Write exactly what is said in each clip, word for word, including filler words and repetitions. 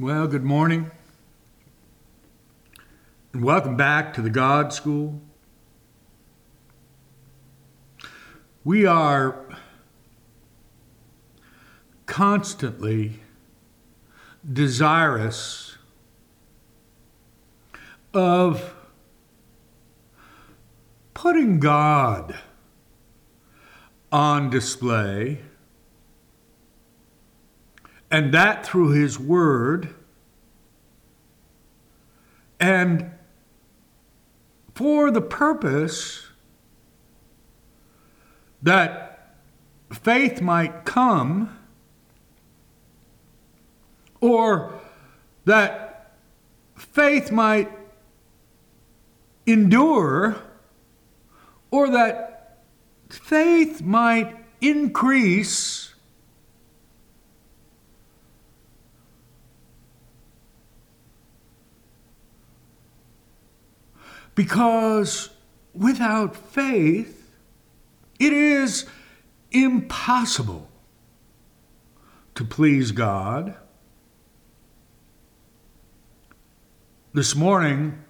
Well, good morning, and welcome back to the God School. We are constantly desirous of putting God on display, and that through His Word, and for the purpose that faith might come, or that faith might endure, or that faith might increase. Because without faith, it is impossible to please God. This morning,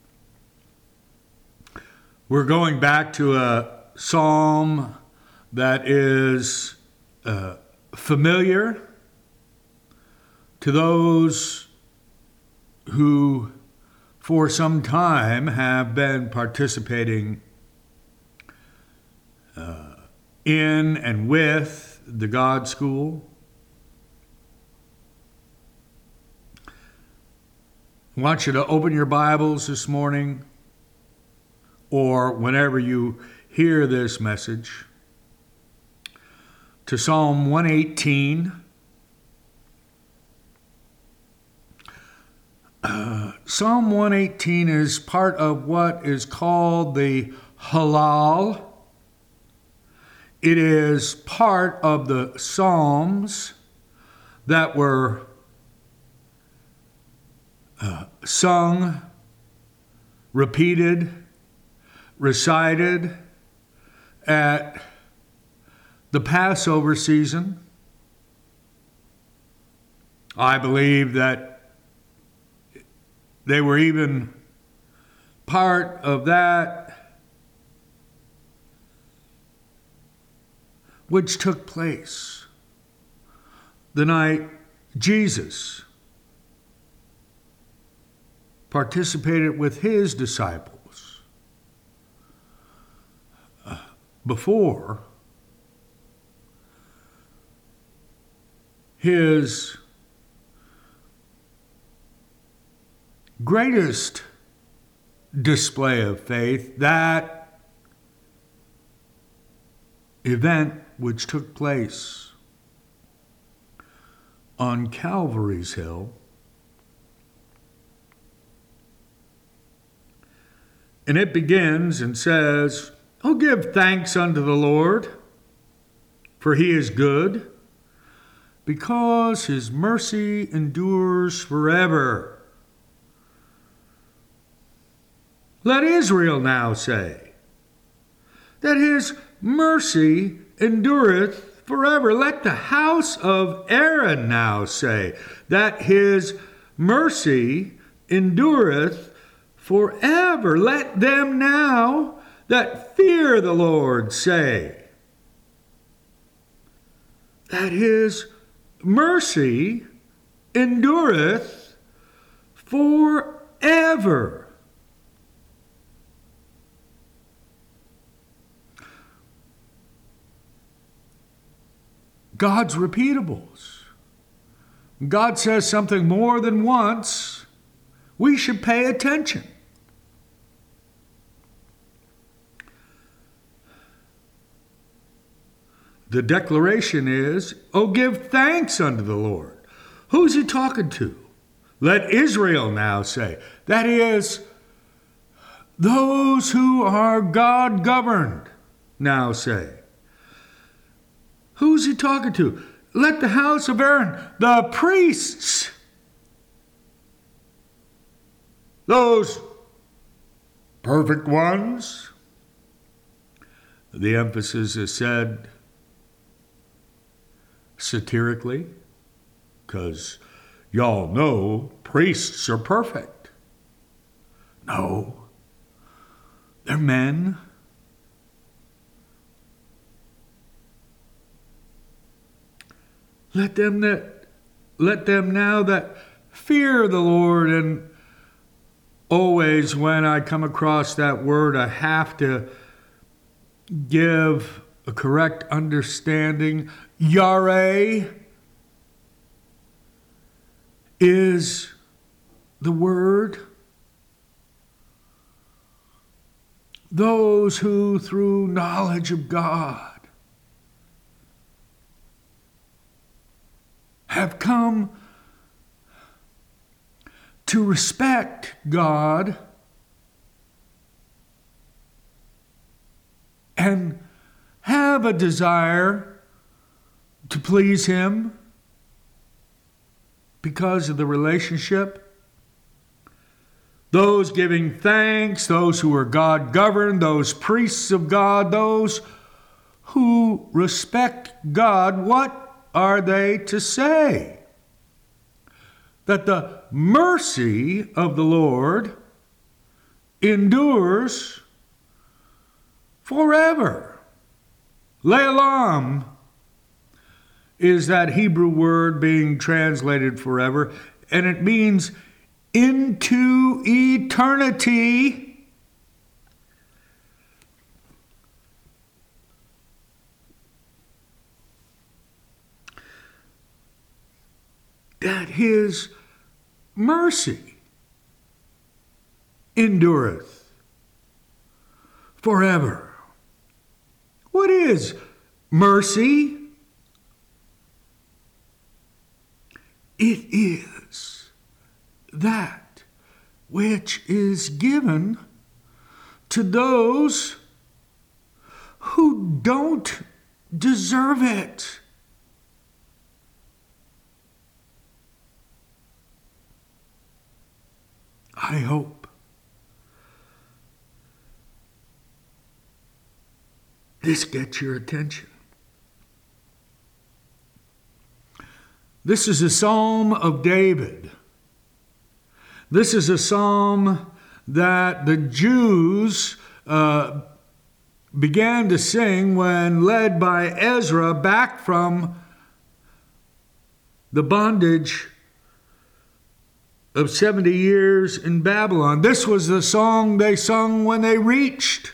we're going back to a psalm that is uh, familiar to those who for some time have been participating uh, in and with the God School. I want you to open your Bibles this morning, or whenever you hear this message, to Psalm one eighteen. Uh, Psalm one eighteen is part of what is called the Hallel. It is part of the Psalms that were uh, sung, repeated, recited at the Passover season. I believe that they were even part of that which took place the night Jesus participated with his disciples uh, before his greatest display of faith, that event which took place on Calvary's Hill. And it begins and says, "Oh, give thanks unto the Lord, for he is good, because his mercy endures forever. Let Israel now say that his mercy endureth forever. Let the house of Aaron now say that his mercy endureth forever. Let them now that fear the Lord say that his mercy endureth forever." God's repeatables. God says something more than once. We should pay attention. The declaration is, "Oh, give thanks unto the Lord." Who's he talking to? Let Israel now say. That is, those who are God-governed now say. Who's he talking to? Let the house of Aaron, the priests, those perfect ones. The emphasis is said satirically, because y'all know priests are perfect. No, they're men. Let them that let them now that fear the Lord, and always when I come across that word, I have to give a correct understanding. Yare is the word. Those who through knowledge of God have come to respect God and have a desire to please Him because of the relationship. Those giving thanks, those who are God-governed, those priests of God, those who respect God, what are they to say? That the mercy of the Lord endures forever. Le'olam is that Hebrew word being translated forever, and it means into eternity. That His mercy endureth forever. What is mercy? It is that which is given to those who don't deserve it. I hope this gets your attention. This is a psalm of David. This is a psalm that the Jews uh, began to sing when led by Ezra back from the bondage of seventy years in Babylon. This was the song they sung when they reached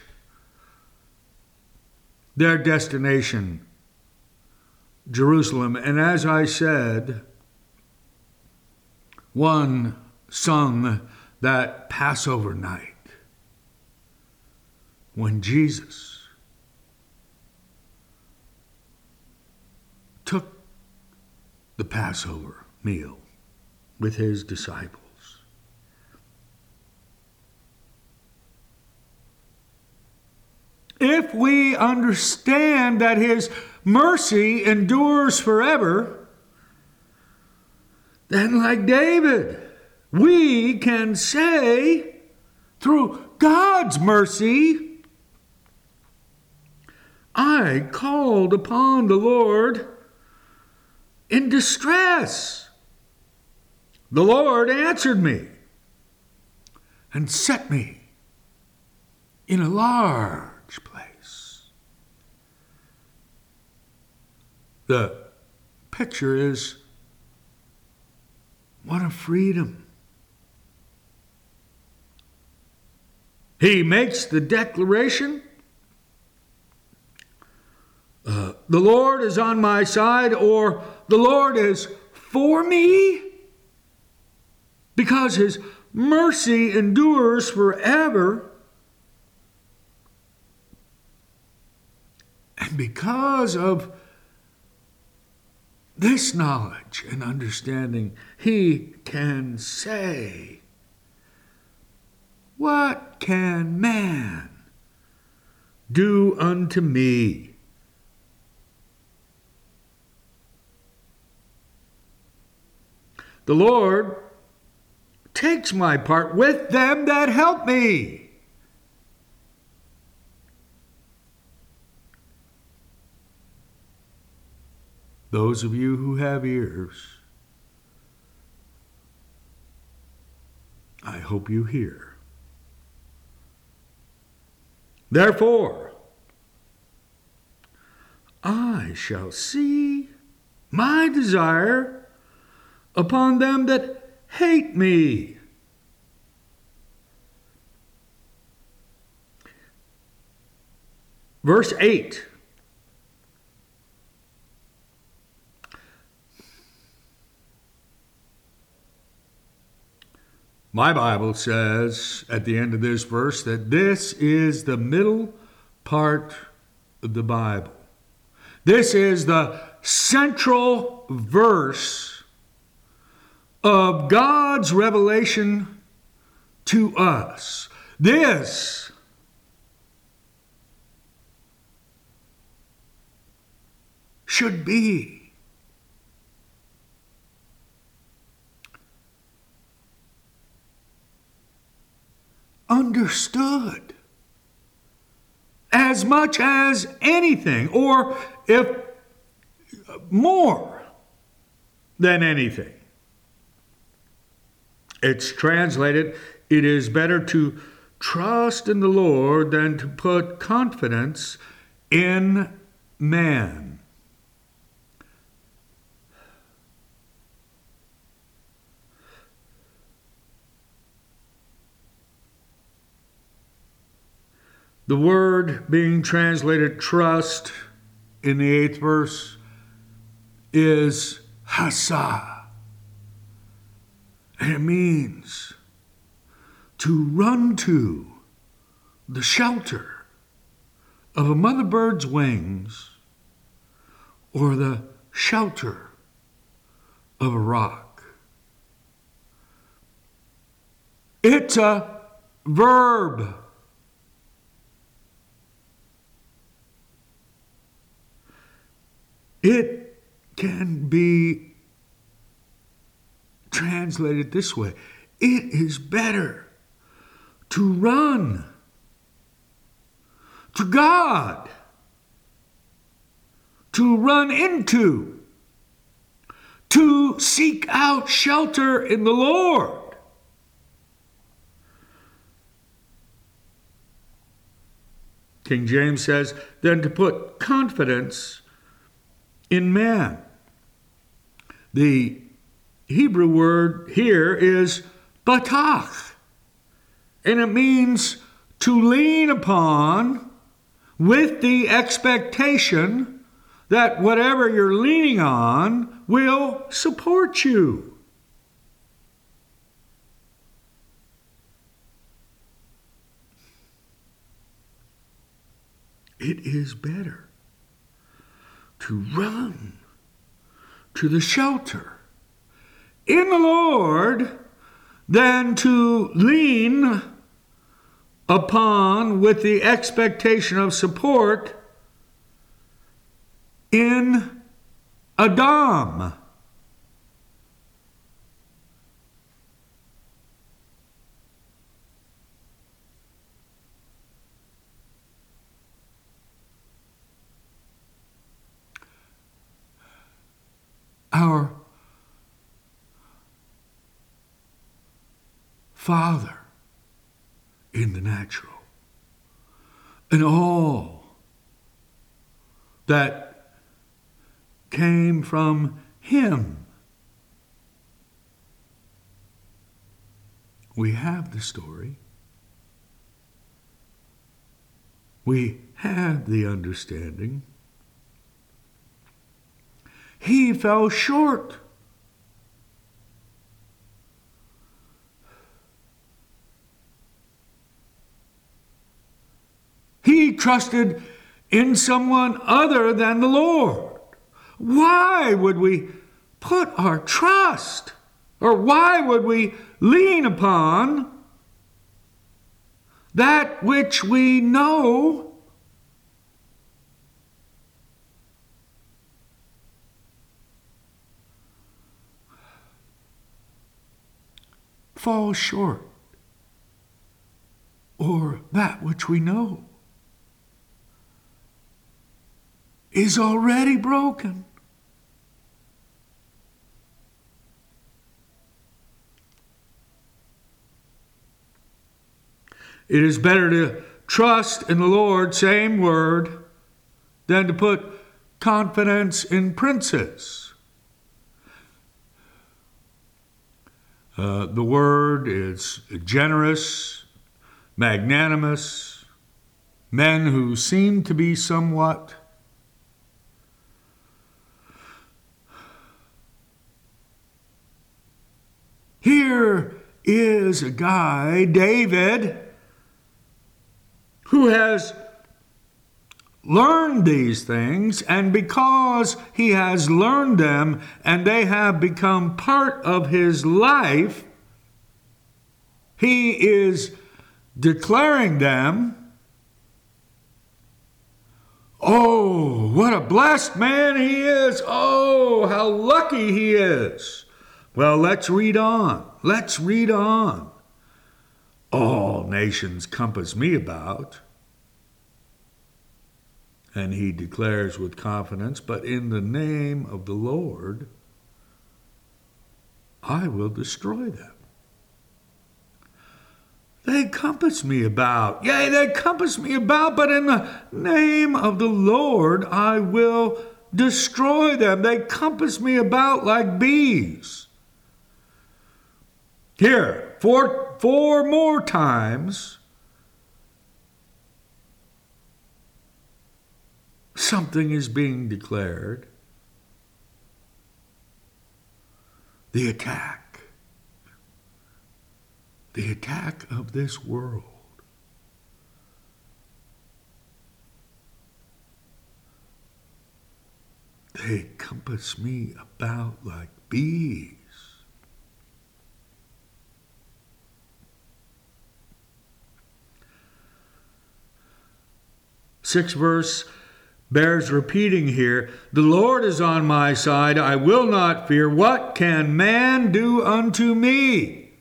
their destination, Jerusalem. And as I said, one sung that Passover night when Jesus took the Passover meal with His disciples. If we understand that His mercy endures forever, then like David, we can say, through God's mercy, I called upon the Lord in distress. The Lord answered me and set me in a large place. The picture is one of freedom. He makes the declaration, uh, the Lord is on my side, or the Lord is for me. Because His mercy endures forever, and because of this knowledge and understanding, he can say, what can man do unto me? The Lord takes my part with them that help me. Those of you who have ears, I hope you hear. Therefore, I shall see my desire upon them that hate me. Verse eight. My Bible says at the end of this verse that this is the middle part of the Bible. This is the central verse of God's revelation to us. This should be understood as much as anything, or if more than anything. It's translated, it is better to trust in the Lord than to put confidence in man. The word being translated trust in the eighth verse is hasa. And it means to run to the shelter of a mother bird's wings or the shelter of a rock. It's a verb. It can be translated this way. It is better to run to God, to run into, to seek out shelter in the Lord. King James says, than to put confidence in man. The Hebrew word here is batach, and it means to lean upon with the expectation that whatever you're leaning on will support you. It is better to run to the shelter in the Lord than to lean upon with the expectation of support in Adam. Our Father in the natural, and all that came from Him. We have the story. We have the understanding. He fell short. He trusted in someone other than the Lord. Why would we put our trust, or why would we lean upon that which we know falls short, or that which we know is already broken? It is better to trust in the Lord, same word, than to put confidence in princes. Uh, the word is generous, magnanimous, men who seem to be somewhat here is a guy, David, who has learned these things, and because he has learned them and they have become part of his life, he is declaring them. Oh, what a blessed man he is. Oh, how lucky he is. Well, let's read on. Let's read on. All nations compass me about. And he declares with confidence, but in the name of the Lord, I will destroy them. They compass me about. Yea, they compass me about, but in the name of the Lord, I will destroy them. They compass me about like bees. Here, four, four more times, something is being declared. The attack. The attack of this world. They compass me about like bees. Sixth verse bears repeating here. The Lord is on my side. I will not fear. What can man do unto me?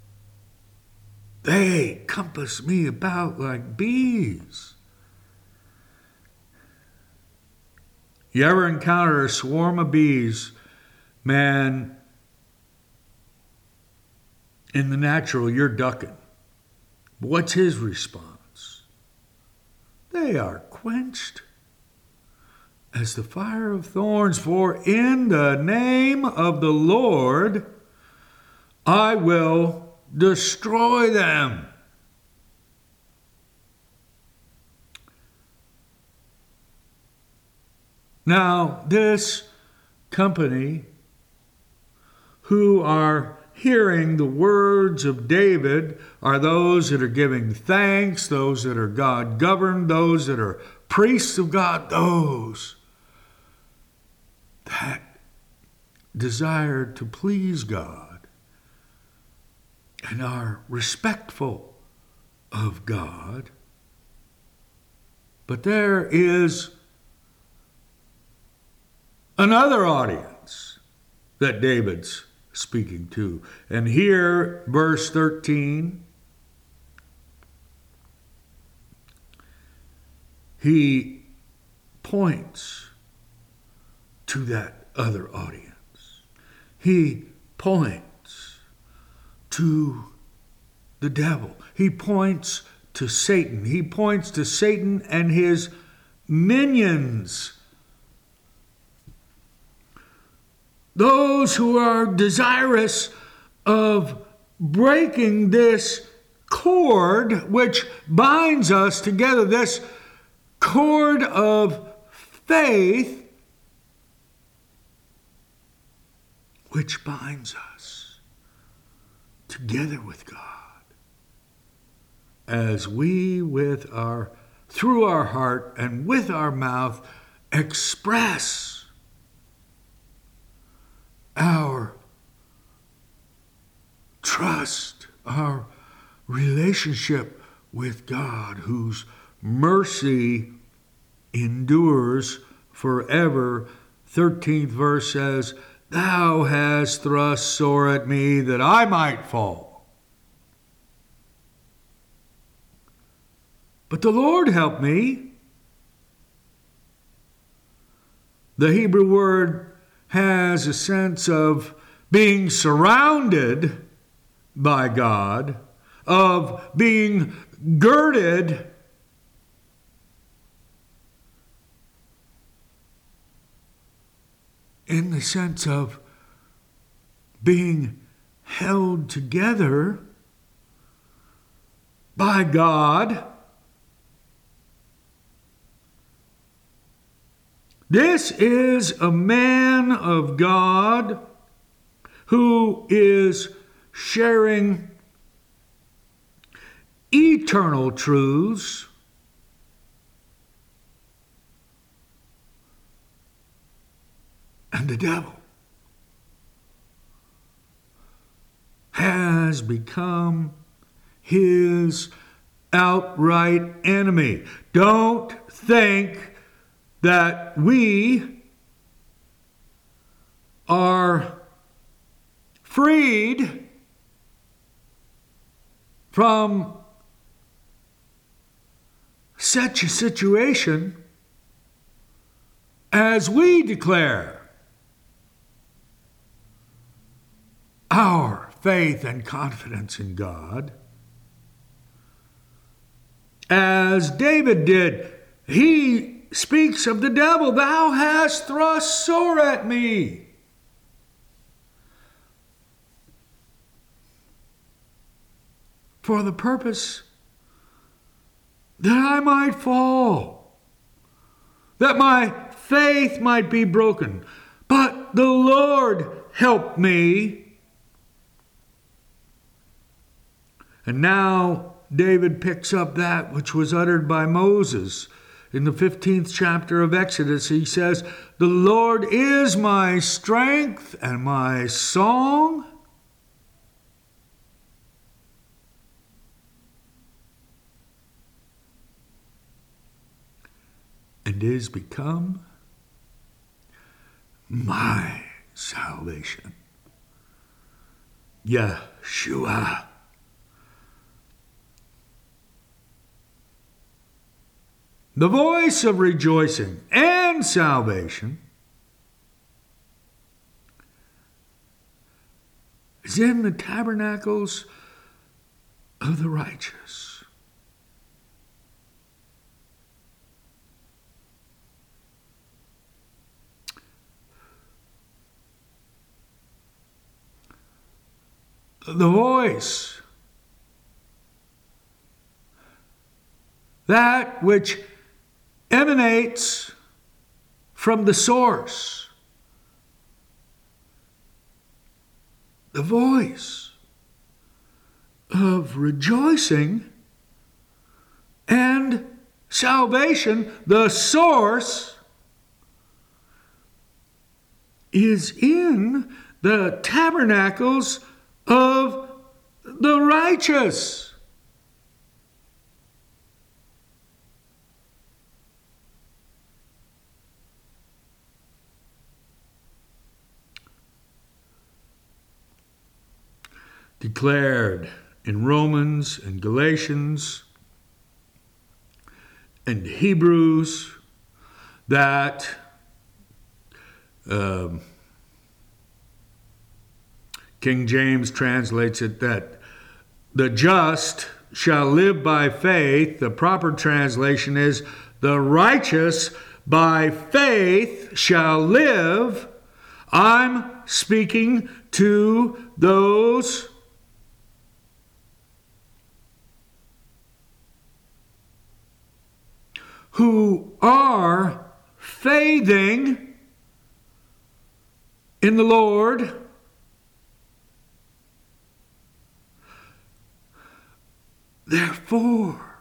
They compass me about like bees. You ever encounter a swarm of bees? Man, in the natural, you're ducking. But what's his response? They are quenched as the fire of thorns, for in the name of the Lord I will destroy them. Now, this company who are hearing the words of David are those that are giving thanks, those that are God-governed, those that are priests of God, those that desire to please God and are respectful of God. But there is another audience that David's speaking to. And here, verse thirteen, he points to that other audience. He points to the devil. He points to Satan. He points to Satan and his minions. Those who are desirous of breaking this cord which binds us together, this cord of faith which binds us together with God, as we with our, through our heart and with our mouth, express our trust, our relationship with God, whose mercy endures forever. thirteenth verse says, Thou hast thrust sore at me that I might fall. But the Lord helped me. The Hebrew word has a sense of being surrounded by God, of being girded in the sense of being held together by God. This is a man of God who is sharing eternal truths and the devil has become his outright enemy. Don't think that we are freed from such a situation as we declare our faith and confidence in God. As David did, he speaks of the devil, "Thou hast thrust sore at me." For the purpose that I might fall, that my faith might be broken. But the Lord helped me. And now David picks up that which was uttered by Moses in the fifteenth chapter of Exodus. He says, "The Lord is my strength and my song, and is become my salvation." Yeshua. The voice of rejoicing and salvation is in the tabernacles of the righteous. The voice, that which emanates from the source, the voice of rejoicing and salvation, the source is in the tabernacles of the righteous. Declared in Romans and Galatians and Hebrews that um, King James translates it that the just shall live by faith. The proper translation is the righteous by faith shall live. I'm speaking to those who are faithing in the Lord. Therefore,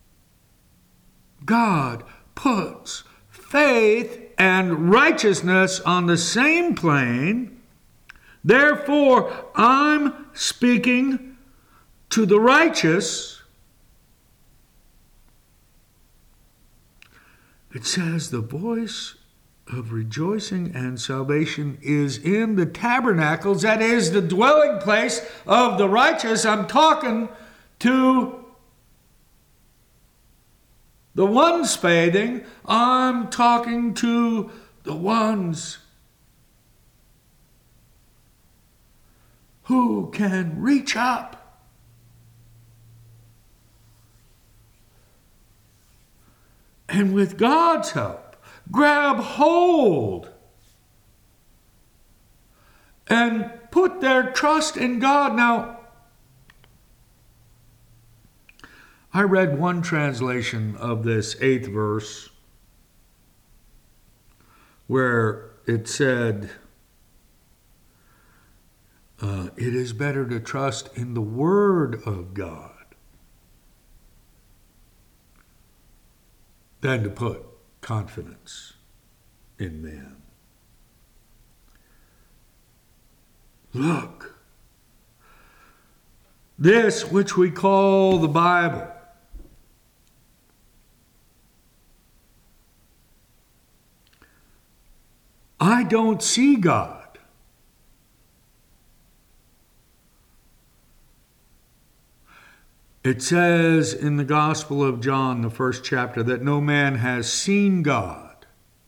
God puts faith and righteousness on the same plane. Therefore, I'm speaking to the righteous. It says the voice of rejoicing and salvation is in the tabernacles. That is the dwelling place of the righteous. I'm talking to the ones faithing. I'm talking to the ones who can reach up and with God's help, grab hold and put their trust in God. Now, I read one translation of this eighth verse where it said, uh, it is better to trust in the Word of God than to put confidence in man. Look, this which we call the Bible, I don't see God. It says in the Gospel of John, the first chapter, that no man has seen God.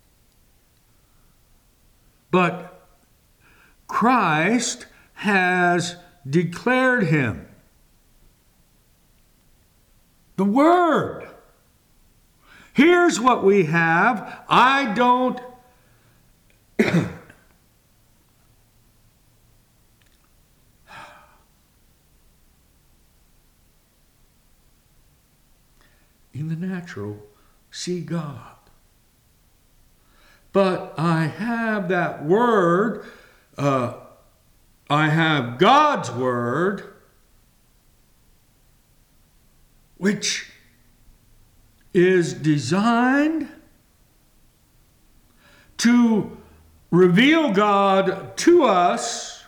But Christ has declared him. The Word. Here's what we have. I don't in the natural see God. But I have that Word, uh, I have God's Word, which is designed to reveal God to us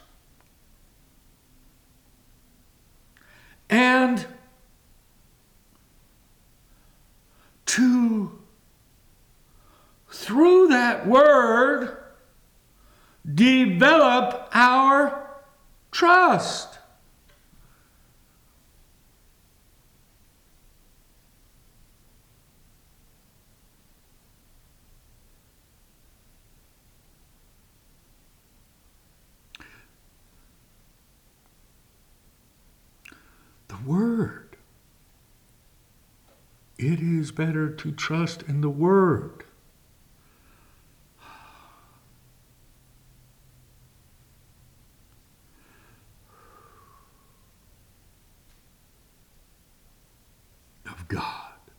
and to, through that Word, develop our trust. The Word. It is better to trust in the Word. Of God.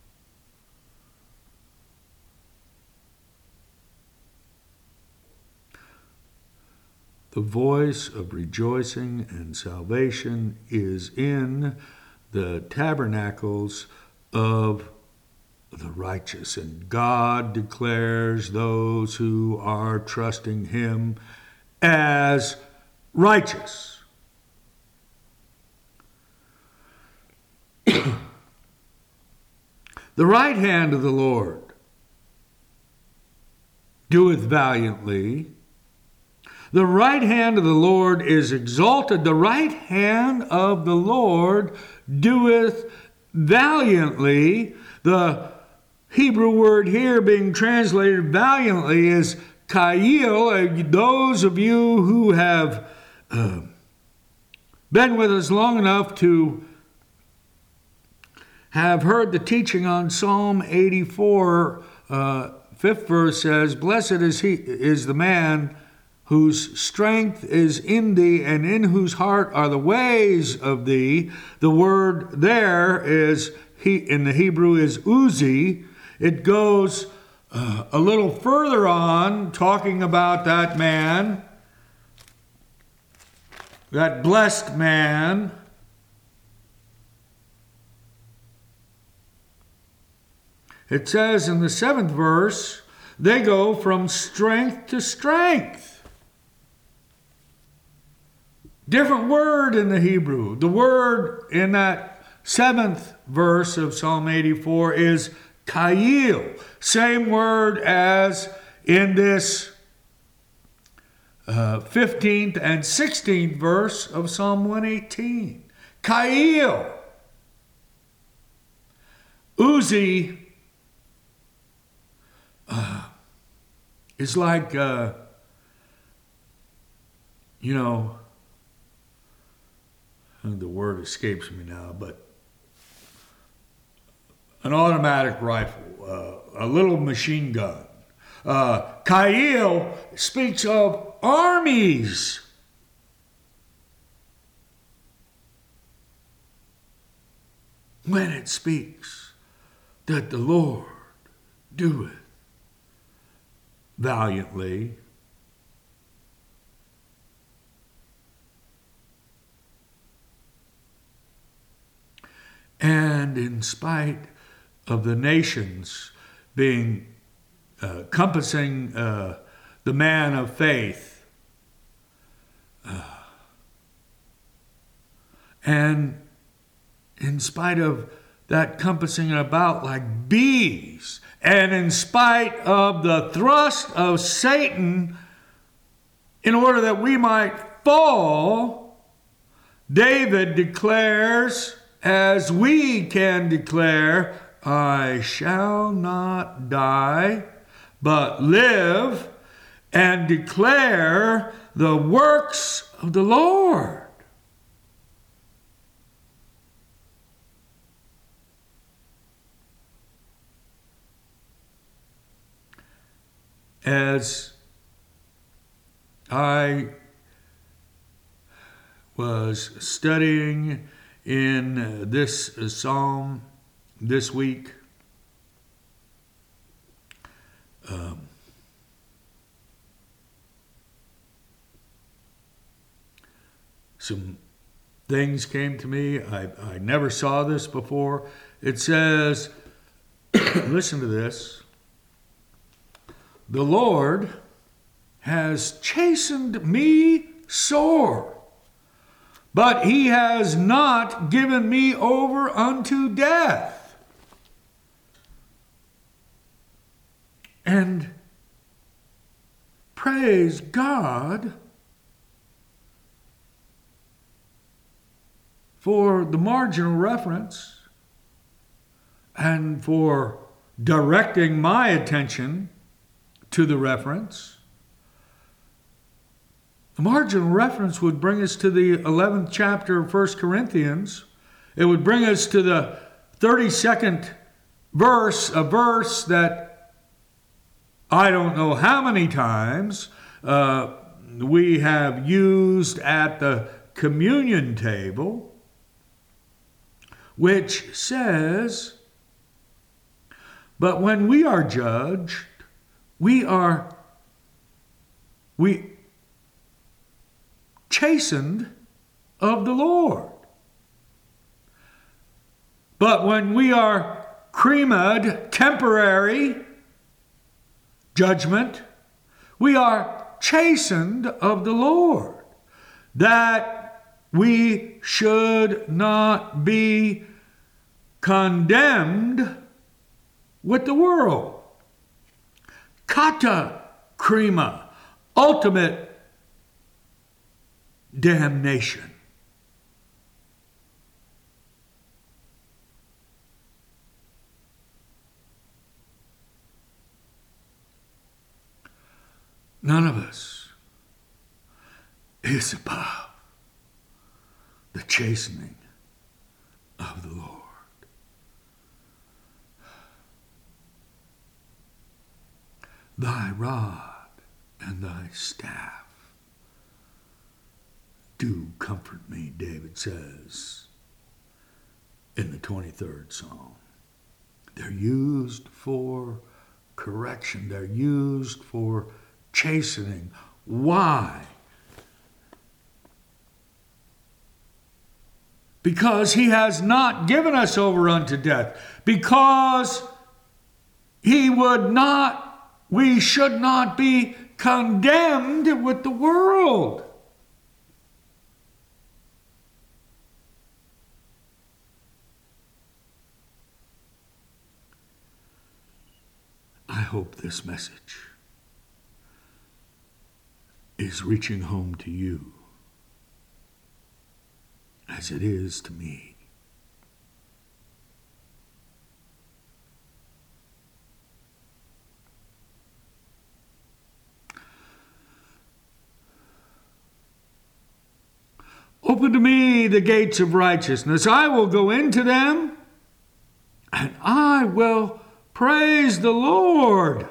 The voice of rejoicing and salvation is in the tabernacles of the righteous, and God declares those who are trusting Him as righteous. The right hand of the Lord doeth valiantly. The right hand of the Lord is exalted. The right hand of the Lord doeth valiantly. The Hebrew word here being translated valiantly is kail. Those of you who have uh, been with us long enough to have heard the teaching on Psalm eighty-four, uh, fifth verse says, "Blessed is he is the man whose strength is in thee, and in whose heart are the ways of thee." The word there is, he in the Hebrew, is uzi. It goes uh, a little further on, talking about that man, that blessed man. It says in the seventh verse, they go from strength to strength. Different word in the Hebrew. The word in that seventh verse of Psalm eighty-four is kail. Same word as in this uh, fifteenth and sixteenth verse of Psalm one eighteen. Kail. Uzi uh, is like, uh, you know, the word escapes me now, but an automatic rifle. uh, a little machine gun. Uh, Kail speaks of armies. When it speaks that the Lord doeth valiantly, and in spite of the nations being uh, compassing uh, the man of faith, uh, and in spite of that compassing it about like bees, and in spite of the thrust of Satan in order that we might fall, David declares, as we can declare, I shall not die, but live and declare the works of the Lord. As I was studying in this psalm this week, um, some things came to me. I, I never saw this before. It says, listen to this. The Lord has chastened me sore, but he has not given me over unto death. And praise God for the marginal reference and for directing my attention to the reference. The marginal reference would bring us to the eleventh chapter of First Corinthians. It would bring us to the thirty-second verse, a verse that I don't know how many times uh, we have used at the communion table, which says, but when we are judged, we are we chastened of the Lord. But when we are cremed, temporary judgment, we are chastened of the Lord, that we should not be condemned with the world. Kata krima, ultimate damnation. None of us is above the chastening of the Lord. Thy rod and thy staff do comfort me, David says in the twenty-third Psalm. They're used for correction. They're used for chastening. Why? Because he has not given us over unto death. Because he would not We should not be condemned with the world. I hope this message is reaching home to you as it is to me. Open to me the gates of righteousness. I will go into them, and I will praise the Lord.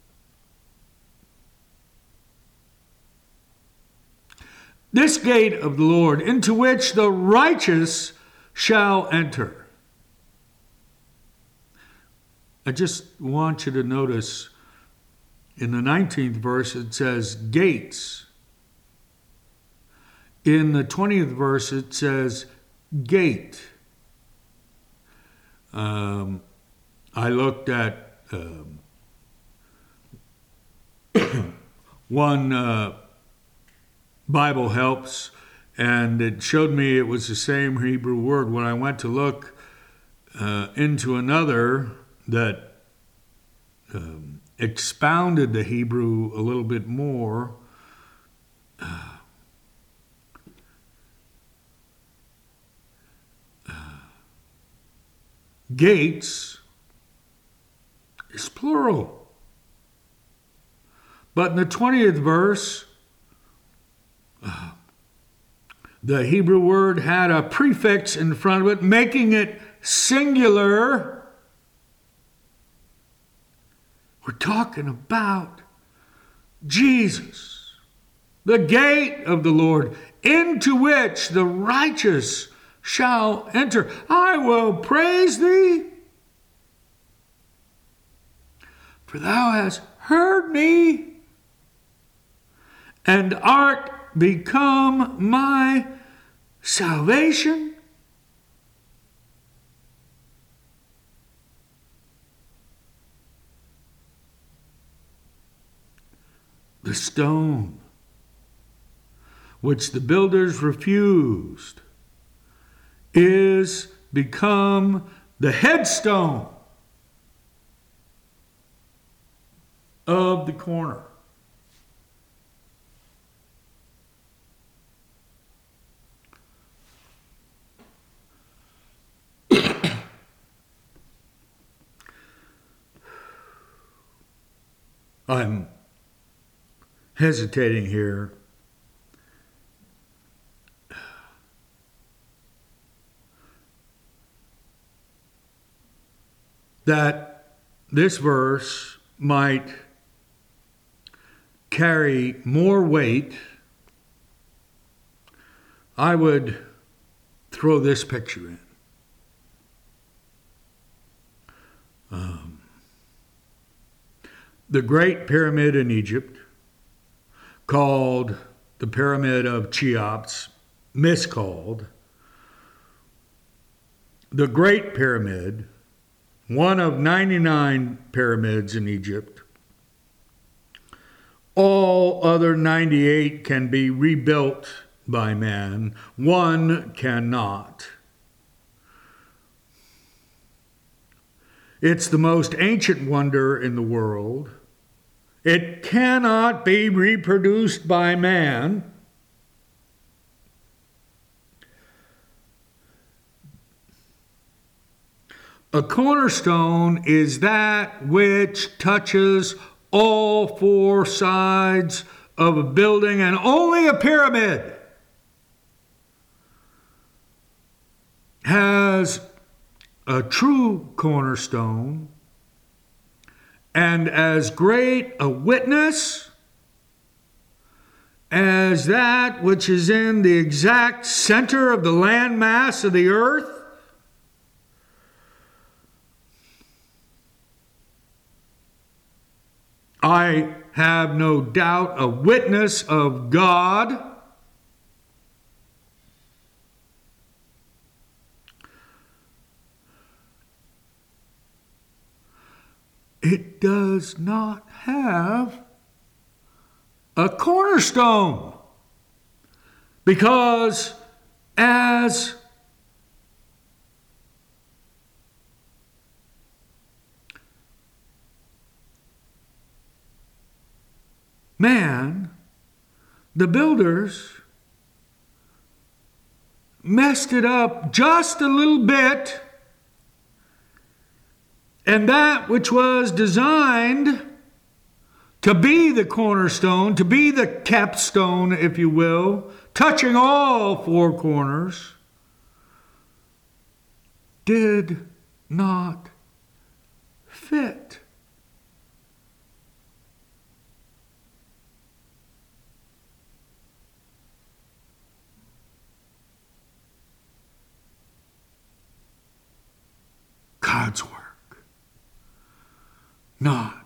This gate of the Lord, into which the righteous shall enter. I just want you to notice in the nineteenth verse it says gates. In the twentieth verse it says gate. Um, I looked at um, one uh, Bible Helps, and it showed me it was the same Hebrew word. When I went to look uh, into another that um, expounded the Hebrew a little bit more, uh, uh, gates is plural. But in the twentieth verse, uh, the Hebrew word had a prefix in front of it, making it singular. We're talking about Jesus, the gate of the Lord, into which the righteous shall enter. I will praise thee, for thou hast heard me, and art become my salvation. The stone which the builders refused is become the headstone of the corner. I'm hesitating here. That this verse might carry more weight, I would throw this picture in. Um, the Great Pyramid in Egypt, called the Pyramid of Cheops, miscalled. The Great Pyramid, one of ninety-nine pyramids in Egypt. All other ninety-eight can be rebuilt by man. One cannot. It's the most ancient wonder in the world. It cannot be reproduced by man. A cornerstone is that which touches all four sides of a building, and only a pyramid has a true cornerstone and as great a witness as that which is in the exact center of the landmass of the earth. I have no doubt a witness of God. It does not have a cornerstone, because as man, the builders messed it up just a little bit, and that which was designed to be the cornerstone, to be the capstone, if you will, touching all four corners, did not fit. God's work, not.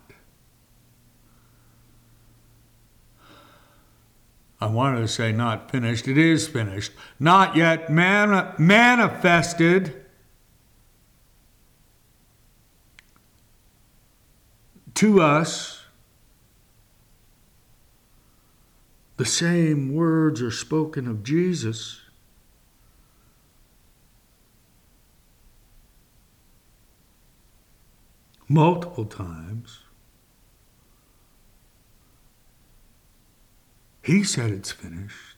I wanted to say not finished. It is finished. Not yet man- manifested to us. The same words are spoken of Jesus. Multiple times. He said it's finished.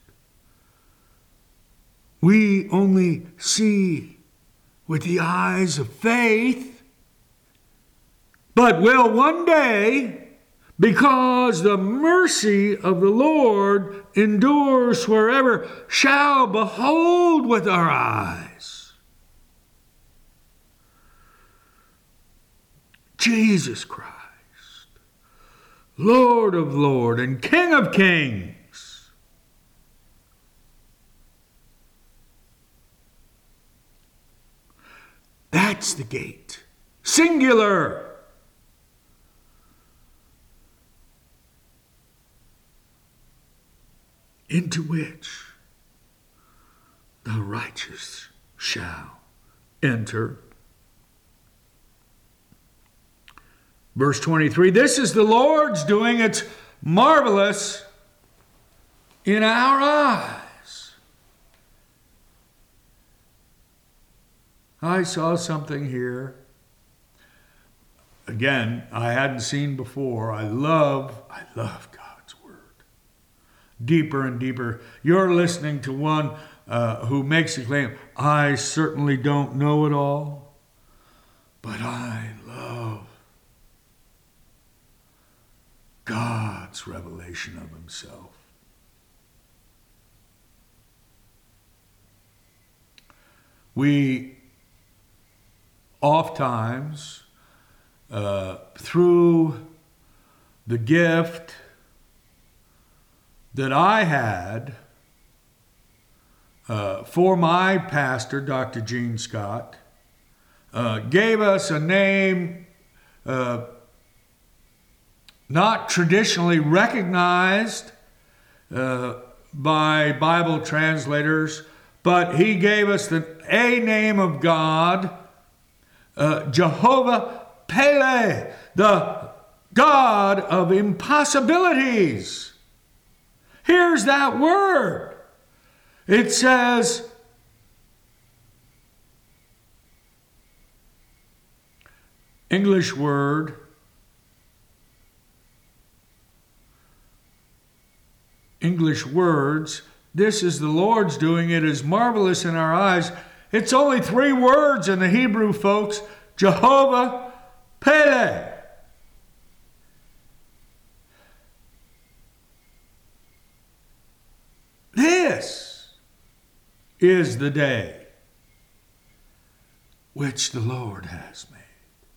We only see with the eyes of faith, but will one day, because the mercy of the Lord endures forever, shall behold with our eyes Jesus Christ, Lord of Lords and King of Kings. That's the gate. Singular. Into which the righteous shall enter. Verse twenty-three, this is the Lord's doing. It's marvelous in our eyes. I saw something here. Again, I hadn't seen before. I love, I love God's Word. Deeper and deeper. You're listening to one uh, who makes the claim, I certainly don't know it all, but I love God's revelation of Himself. We oftentimes, uh, through the gift that I had uh, for my pastor, Doctor Gene Scott, uh, gave us a name uh, not traditionally recognized uh, by Bible translators, but he gave us the a name of God, uh, Jehovah Pele, the God of impossibilities. Here's that word. It says, English word, English words, this is the Lord's doing. It is marvelous in our eyes. It's only three words in the Hebrew, folks. Jehovah Pele. This is the day which the Lord has made.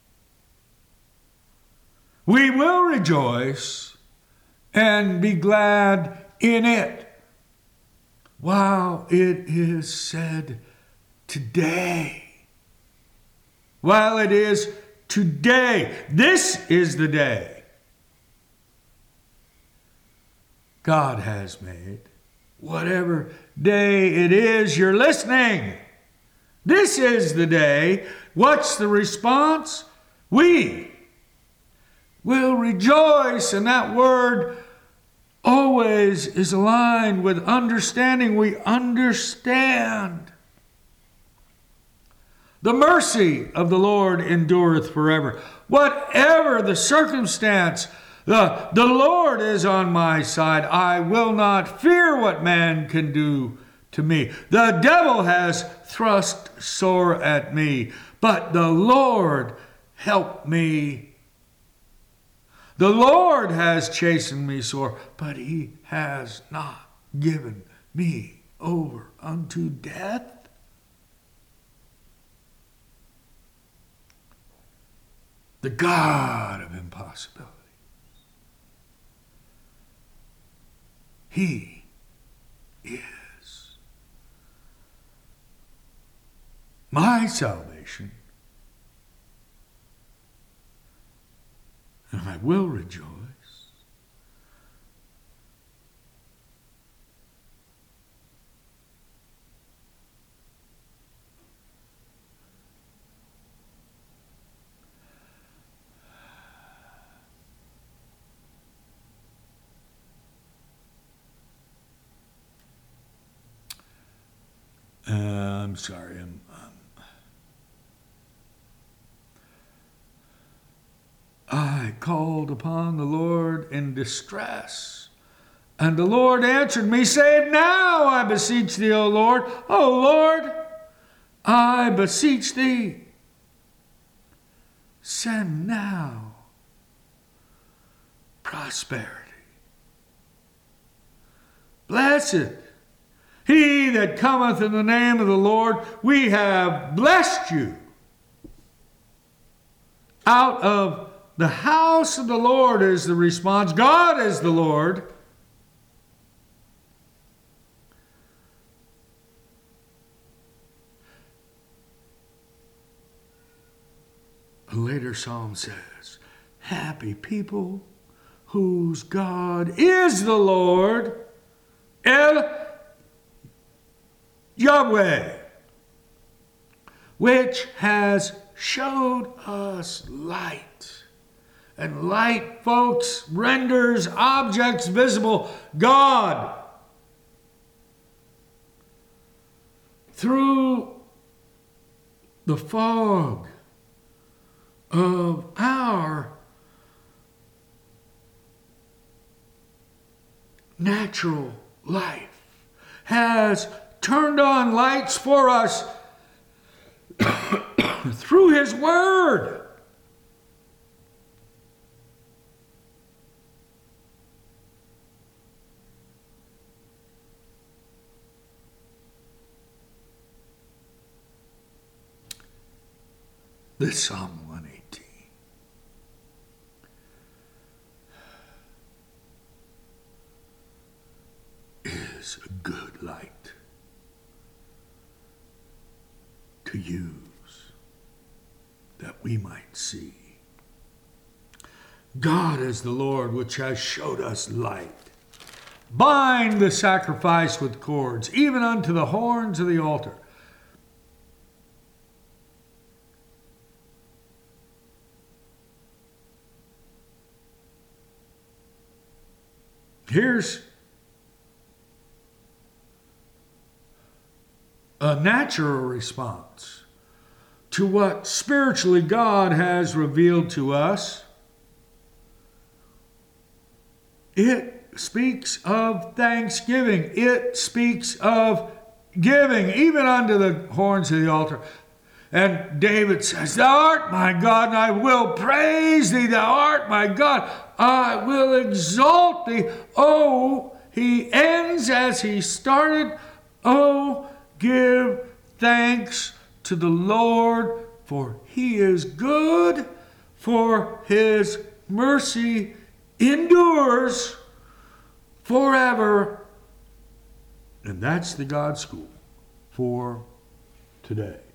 We will rejoice and be glad in it, while it is said today. While it is today. This is the day God has made. Whatever day it is you're listening, this is the day. What's the response? We will rejoice, and that word always is aligned with understanding. We understand. The mercy of the Lord endureth forever. Whatever the circumstance, the, the Lord is on my side. I will not fear what man can do to me. The devil has thrust sore at me, but the Lord helped me. The Lord has chastened me sore, but He has not given me over unto death. the God of impossibility. He is my salvation, and I will rejoice. Uh, I'm sorry. I'm, um, I called upon the Lord in distress, and the Lord answered me, saying, now I beseech thee, O Lord. O Lord, I beseech thee, send now prosperity. Blessed he that cometh in the name of the Lord. We have blessed you. Out of the house of the Lord is the response. God is the Lord. A later psalm says, happy people whose God is the Lord, El Yahweh, which has showed us light. And light, folks, renders objects visible. God, through the fog of our natural life, has turned on lights for us through his word. This Psalm one eighteen is a good light to use, that we might see. God is the Lord which has showed us light. Bind the sacrifice with cords, even unto the horns of the altar. Here's a natural response to what spiritually God has revealed to us. It speaks of thanksgiving. It speaks of giving, even unto the horns of the altar. And David says, thou art my God, and I will praise thee. Thou art my God. I will exalt thee. Oh, he ends as he started. Oh, give thanks to the Lord, for he is good, for his mercy endures forever. And that's the God School for today.